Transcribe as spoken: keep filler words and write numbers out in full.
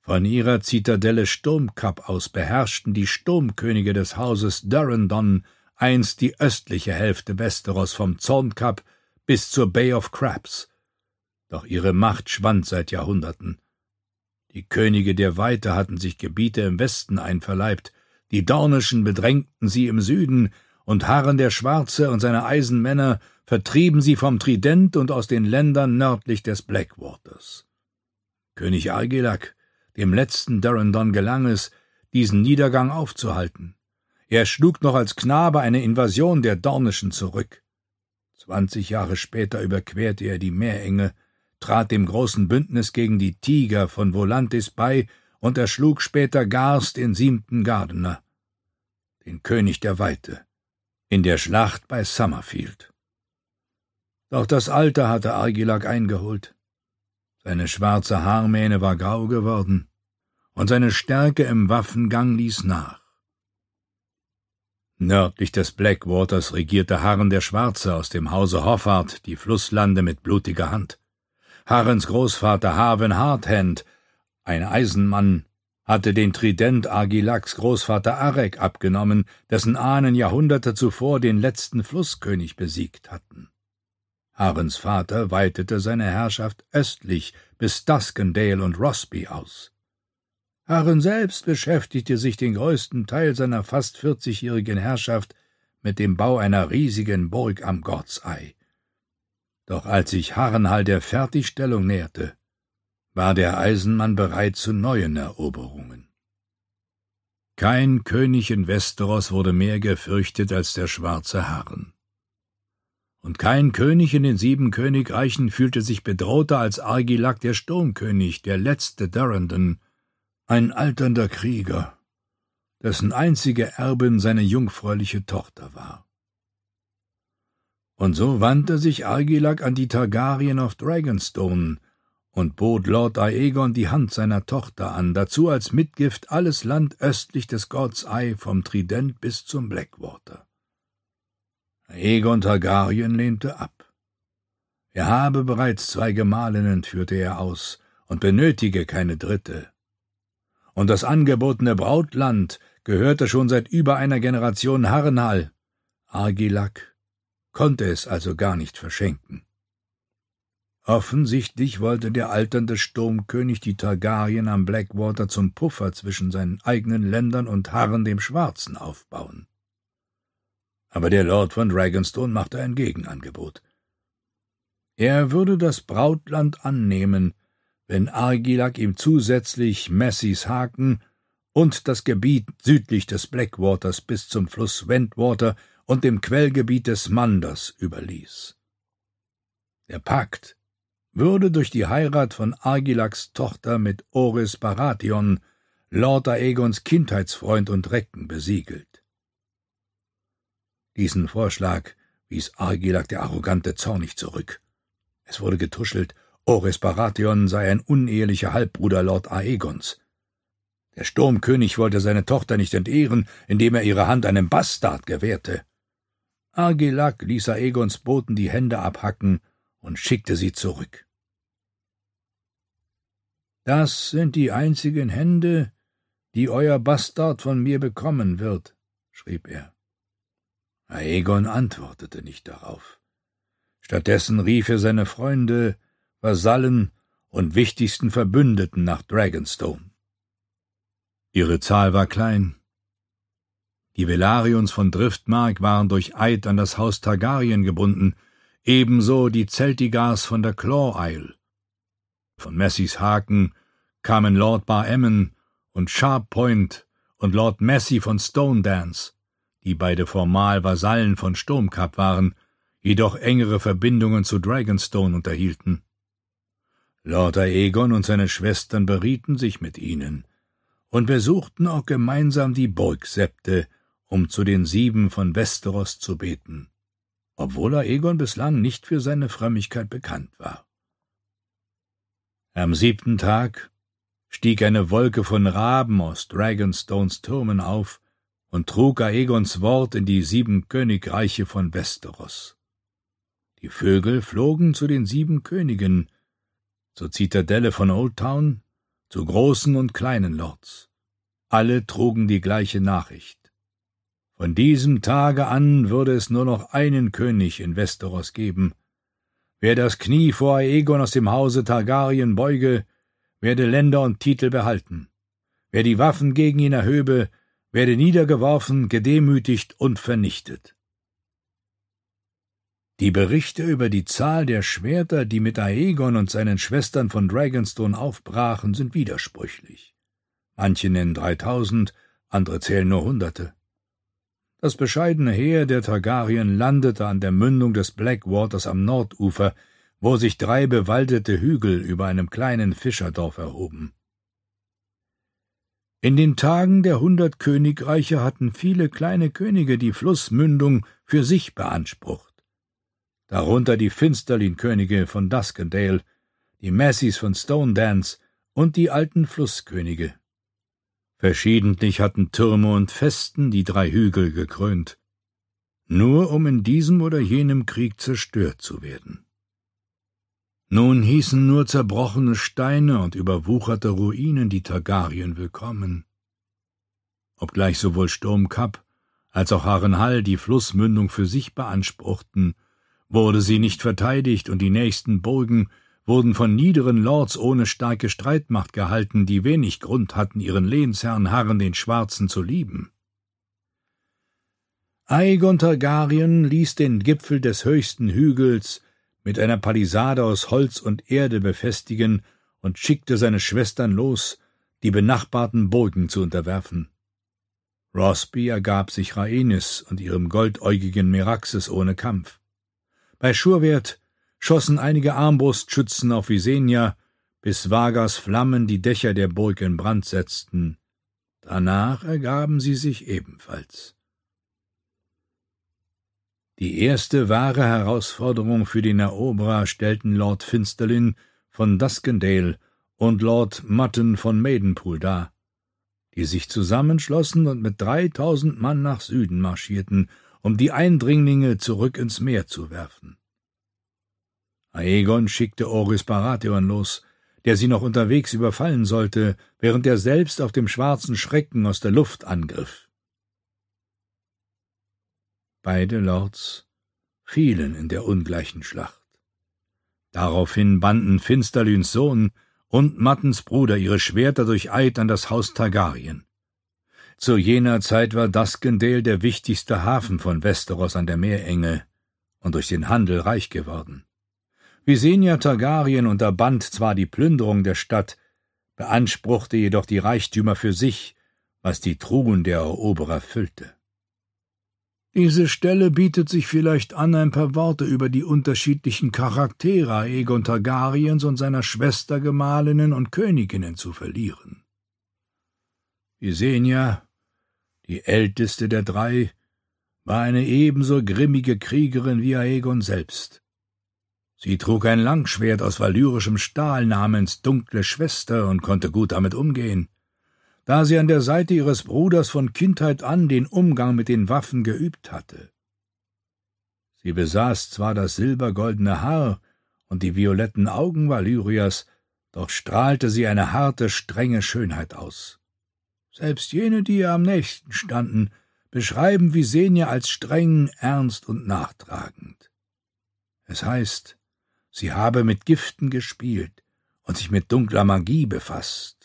Von ihrer Zitadelle Sturmkap aus beherrschten die Sturmkönige des Hauses Durrandon einst die östliche Hälfte Westeros vom Zornkap bis zur Bay of Crabs. Doch ihre Macht schwand seit Jahrhunderten. Die Könige der Weite hatten sich Gebiete im Westen einverleibt, die Dornischen bedrängten sie im Süden, und Harren der Schwarze und seine Eisenmänner vertrieben sie vom Trident und aus den Ländern nördlich des Blackwaters. König Argilac, dem letzten Durrandon, gelang es, diesen Niedergang aufzuhalten. Er schlug noch als Knabe eine Invasion der Dornischen zurück. Zwanzig Jahre später überquerte er die Meerenge, trat dem großen Bündnis gegen die Tiger von Volantis bei und erschlug später Gars, den siebten Gardener, den König der Weite, in der Schlacht bei Summerfield. Doch das Alter hatte Argilac eingeholt. Seine schwarze Haarmähne war grau geworden, und seine Stärke im Waffengang ließ nach. Nördlich des Blackwaters regierte Harren der Schwarze aus dem Hause Hoffart die Flusslande mit blutiger Hand. Harrens Großvater Harwin Hardhand, ein Eisenmann, hatte den Trident Argilacs Großvater Arek abgenommen, dessen Ahnen Jahrhunderte zuvor den letzten Flusskönig besiegt hatten. Harrens Vater weitete seine Herrschaft östlich bis Duskendale und Rosby aus. Harren selbst beschäftigte sich den größten Teil seiner fast vierzigjährigen Herrschaft mit dem Bau einer riesigen Burg am God's Eye. Doch als sich Harrenhal der Fertigstellung näherte, war der Eisenmann bereit zu neuen Eroberungen. Kein König in Westeros wurde mehr gefürchtet als der schwarze Harren. Und kein König in den sieben Königreichen fühlte sich bedrohter als Argilac der Sturmkönig, der letzte Durrandon, ein alternder Krieger, dessen einzige Erbin seine jungfräuliche Tochter war. Und so wandte sich Argilac an die Targaryen of Dragonstone und bot Lord Aegon die Hand seiner Tochter an, dazu als Mitgift alles Land östlich des God's Eye vom Trident bis zum Blackwater. Aegon Targaryen lehnte ab. Er habe bereits zwei Gemahlinnen, führte er aus, und benötige keine dritte. Und das angebotene Brautland gehörte schon seit über einer Generation Harrenhal. Argilac konnte es also gar nicht verschenken. Offensichtlich wollte der alternde Sturmkönig die Targaryen am Blackwater zum Puffer zwischen seinen eigenen Ländern und Harren dem Schwarzen aufbauen. Aber der Lord von Dragonstone machte ein Gegenangebot. Er würde das Brautland annehmen, wenn Argilac ihm zusätzlich Messys Haken und das Gebiet südlich des Blackwaters bis zum Fluss Wentwater und dem Quellgebiet des Manders überließ. Der Pakt würde durch die Heirat von Argilacs Tochter mit Orys Baratheon, Lord Aegons Kindheitsfreund und Recken, besiegelt. Diesen Vorschlag wies Argilac der Arrogante zornig zurück. Es wurde getuschelt, Orys Baratheon sei ein unehelicher Halbbruder Lord Aegons. Der Sturmkönig wollte seine Tochter nicht entehren, indem er ihre Hand einem Bastard gewährte. Argilac ließ Aegons Boten die Hände abhacken und schickte sie zurück. »Das sind die einzigen Hände, die euer Bastard von mir bekommen wird«, schrieb er. Aegon antwortete nicht darauf. Stattdessen rief er seine Freunde, Vasallen und wichtigsten Verbündeten nach Dragonstone. Ihre Zahl war klein. Die Velaryon von Driftmark waren durch Eid an das Haus Targaryen gebunden, ebenso die Celtigars von der Claw Isle. Von Messys Haken kamen Lord Bar Emmon und Sharp Point und Lord Massey von Stone Dance, die beide formal Vasallen von Sturmkap waren, jedoch engere Verbindungen zu Dragonstone unterhielten. Lord Aegon und seine Schwestern berieten sich mit ihnen und besuchten auch gemeinsam die Burg Septe, um zu den Sieben von Westeros zu beten, obwohl Aegon bislang nicht für seine Frömmigkeit bekannt war. Am siebten Tag stieg eine Wolke von Raben aus Dragonstones Türmen auf und trug Aegons Wort in die sieben Königreiche von Westeros. Die Vögel flogen zu den sieben Königen, zur Zitadelle von Old Town zu großen und kleinen Lords. Alle trugen die gleiche Nachricht. Von diesem Tage an würde es nur noch einen König in Westeros geben. Wer das Knie vor Aegon aus dem Hause Targaryen beuge, werde Länder und Titel behalten. Wer die Waffen gegen ihn erhöbe, werde niedergeworfen, gedemütigt und vernichtet. Die Berichte über die Zahl der Schwerter, die mit Aegon und seinen Schwestern von Dragonstone aufbrachen, sind widersprüchlich. Manche nennen dreitausend, andere zählen nur Hunderte. Das bescheidene Heer der Targaryen landete an der Mündung des Blackwaters am Nordufer, wo sich drei bewaldete Hügel über einem kleinen Fischerdorf erhoben. In den Tagen der hundert Königreiche hatten viele kleine Könige die Flussmündung für sich beansprucht. Darunter die Finsterlin-Könige von Duskendale, die Massys von Stonedance und die alten Flusskönige. Verschiedentlich hatten Türme und Festen die drei Hügel gekrönt, nur um in diesem oder jenem Krieg zerstört zu werden. Nun hießen nur zerbrochene Steine und überwucherte Ruinen die Targaryen willkommen. Obgleich sowohl Sturmkapp als auch Harrenhal die Flussmündung für sich beanspruchten, wurde sie nicht verteidigt und die nächsten Burgen wurden von niederen Lords ohne starke Streitmacht gehalten, die wenig Grund hatten, ihren Lehnsherrn Harren den Schwarzen zu lieben. Aegon Targaryen ließ den Gipfel des höchsten Hügels mit einer Palisade aus Holz und Erde befestigen und schickte seine Schwestern los, die benachbarten Burgen zu unterwerfen. Rosby ergab sich Rhaenys und ihrem goldäugigen Meraxes ohne Kampf. Bei Schurwert schossen einige Armbrustschützen auf Visenya, bis Vargas Flammen die Dächer der Burg in Brand setzten. Danach ergaben sie sich ebenfalls. Die erste wahre Herausforderung für den Eroberer stellten Lord Finsterlin von Duskendale und Lord Mutton von Maidenpool dar, die sich zusammenschlossen und mit dreitausend Mann nach Süden marschierten, um die Eindringlinge zurück ins Meer zu werfen. Aegon schickte Orys Baratheon los, der sie noch unterwegs überfallen sollte, während er selbst auf dem schwarzen Schrecken aus der Luft angriff. Beide Lords fielen in der ungleichen Schlacht. Daraufhin banden Finsterlins Sohn und Muttons Bruder ihre Schwerter durch Eid an das Haus Targaryen. Zu jener Zeit war Duskendale der wichtigste Hafen von Westeros an der Meerenge und durch den Handel reich geworden. Visenya Targaryen unterband zwar die Plünderung der Stadt, beanspruchte jedoch die Reichtümer für sich, was die Truhen der Eroberer füllte. Diese Stelle bietet sich vielleicht an, ein paar Worte über die unterschiedlichen Charaktere Aegon Targaryens und seiner Schwester Gemahlinnen und Königinnen zu verlieren. Visenya, die älteste der drei, war eine ebenso grimmige Kriegerin wie Aegon selbst. Sie trug ein Langschwert aus valyrischem Stahl namens Dunkle Schwester und konnte gut damit umgehen, da sie an der Seite ihres Bruders von Kindheit an den Umgang mit den Waffen geübt hatte. Sie besaß zwar das silbergoldene Haar und die violetten Augen Valyrias, doch strahlte sie eine harte, strenge Schönheit aus. Selbst jene, die ihr am nächsten standen, beschreiben Visenya als streng, ernst und nachtragend. Es heißt, sie habe mit Giften gespielt und sich mit dunkler Magie befasst.